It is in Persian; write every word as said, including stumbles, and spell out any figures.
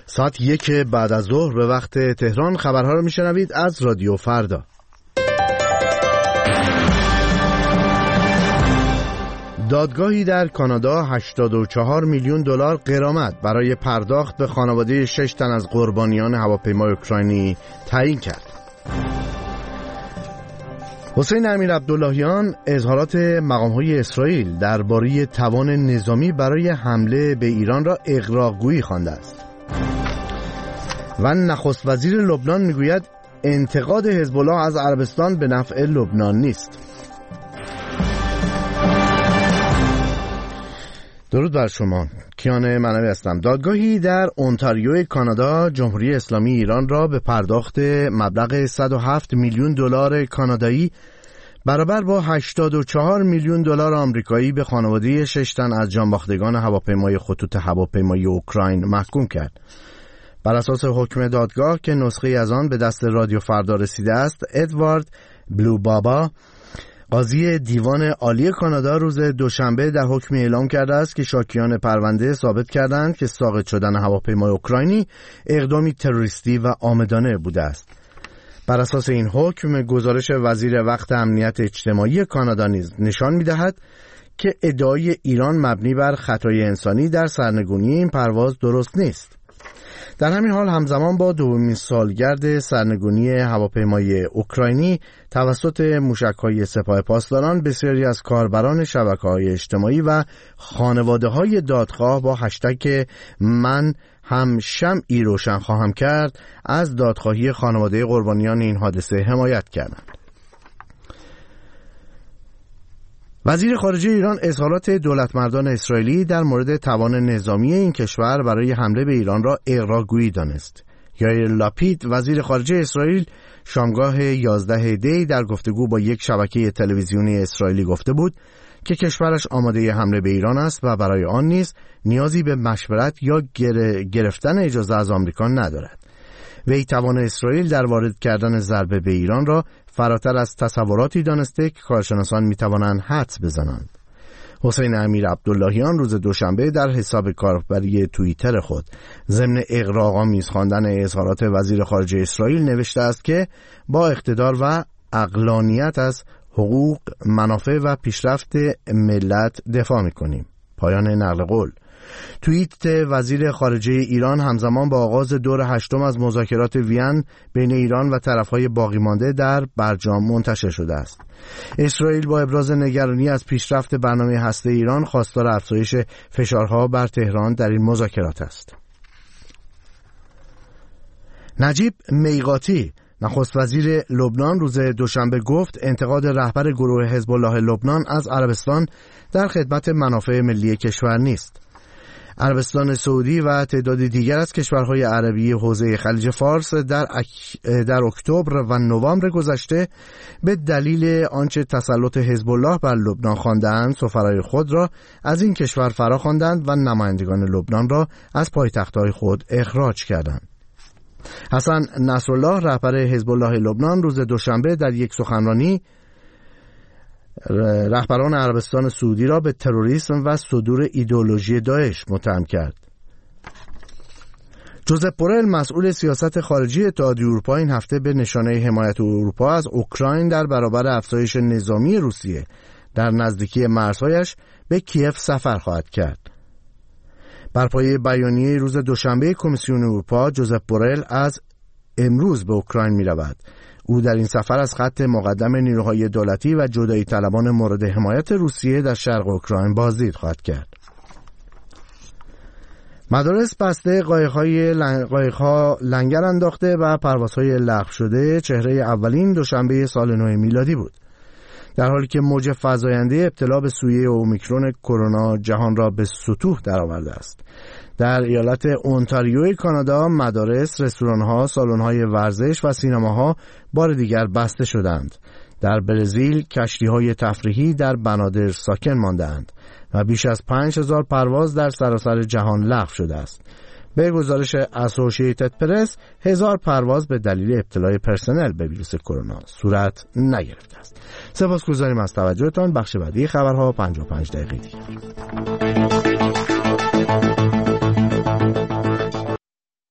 ساعت یک بعد از ظهر به وقت تهران خبرها رو میشنوید از رادیو فردا. دادگاهی در کانادا هشتاد و چهار میلیون دلار غرامت برای پرداخت به خانواده شش تن از قربانیان هواپیمای اوکراینی تعیین کرد. حسین امیرعبداللهیان اظهارات مقام‌های اسرائیل درباره توان نظامی برای حمله به ایران را اغراق‌گویی خوانده است. و نخست وزیر لبنان میگوید انتقاد حزب الله از عربستان به نفع لبنان نیست. درود بر شما، کیان منوی هستم. دادگاهی در اونتاریو کانادا جمهوری اسلامی ایران را به پرداخت مبلغ صد و هفت میلیون دلار کانادایی برابر با هشتاد و چهار میلیون دلار آمریکایی به خانواده شش تن از جانباختگان هواپیمای خطوط هواپیمایی اوکراین محکوم کرد. بر اساس حکم دادگاه که نسخه از آن به دست رادیو فردا رسیده است، ادوارد بلوبابا قاضی دیوان عالی کانادا روز دوشنبه در حکم اعلام کرده است که شاکیان پرونده ثابت کردند که ساقط شدن هواپیمای اوکراینی اقدامی تروریستی و عامدانه بوده است. بر اساس این حکم، گزارش وزیر وقت امنیت اجتماعی کانادا نیز نشان می‌دهد که ادعای ایران مبنی بر خطای انسانی در سرنگونی این پرواز درست نیست. در همین حال همزمان با دومین سالگرد سرنگونی هواپیمای اوکراینی توسط موشک‌های سپاه پاسداران، بسیاری از کاربران شبکه‌های اجتماعی و خانواده‌های دادخواه با هشتگ من هم شمعی روشن خواهم کرد از دادخواهی خانواده قربانیان این حادثه حمایت کردند. وزیر خارجه ایران اظهارات دولتمردان اسرائیلی در مورد توان نظامی این کشور برای حمله به ایران را اغراق‌گویی دانست. یائیر لاپید وزیر خارجه اسرائیل شامگاه یازده دی در گفتگو با یک شبکه تلویزیونی اسرائیلی گفته بود که کشورش آماده حمله به ایران است و برای آن نیز نیازی به مشورت یا گرفتن اجازه از آمریکا ندارد. وی توان اسرائیل در وارد کردن ضربه به ایران را فراتر از تصوراتی دانسته که کارشناسان میتوانند حدس بزنند. حسین امیرعبداللهیان روز دوشنبه در حساب کاربری توییتر خود ضمن اغراق‌آمیز خواندن اظهارات وزیر خارجه اسرائیل نوشته است که با اقتدار و عقلانیت از حقوق، منافع و پیشرفت ملت دفاع می‌کنیم. پایان نقل قول. توییت وزیر خارجه ایران همزمان با آغاز دور هشتم از مذاکرات وین بین ایران و طرفهای باقی مانده در برجام منتشر شده است. اسرائیل با ابراز نگرانی از پیشرفت برنامه هسته ایران خواستار افزایش فشارها بر تهران در این مذاکرات است. نجیب میقاتی نخست وزیر لبنان روز دوشنبه گفت انتقاد رهبر گروه حزب الله لبنان از عربستان در خدمت منافع ملی کشور نیست. عربستان سعودی و تعداد دیگر از کشورهای عربی حوزه خلیج فارس در اک... در اکتبر و نوامبر گذشته به دلیل آنچه تسلط حزب الله بر لبنان خواندند سفرای خود را از این کشور فرا خواندند و نمایندگان لبنان را از پایتخت‌های خود اخراج کردند. حسن نصرالله رهبر حزب الله لبنان روز دوشنبه در یک سخنرانی رهبران عربستان سعودی را به تروریسم و صدور ایدئولوژی داعش متهم کرد. جوزپ بورل مسئول سیاست خارجی اتحادیه اروپا این هفته به نشانه حمایت اروپا از اوکراین در برابر افزایش نظامی روسیه در نزدیکی مرزهایش به کیف سفر خواهد کرد. بر پایه بیانیه روز دوشنبه کمیسیون اروپا، جوزپ بورل از امروز به اوکراین می رود. او در این سفر از خط مقدم نیروهای دولتی و جدایی طلبان مورد حمایت روسیه در شرق اوکراین بازدید خواهد کرد. مدارس بسته، قایق‌های لنگ... قایق‌ها لنگر انداخته و پروازهای لغو شده چهره اولین دوشنبه سال نو میلادی بود. در حالی که موج فزاینده ابتلا به سویه اومیکرون کرونا جهان را به سطوح درآورده است. در ایالت اونتاریو کانادا مدارس، رستوران‌ها، سالن‌های ورزش و سینماها بار دیگر بسته شدند. در برزیل کشتی‌های تفریحی در بنادر ساکن ماندند و بیش از پنج هزار پرواز در سراسر جهان لغو شده است. به گزارش اسوسییتد پرس، هزار پرواز به دلیل ابتلای پرسنل به ویروس کرونا صورت نگرفته است. سپاسگزاریم از توجهتان. بخش بعدی خبرها پنجاه و پنج دقیقه دیگر.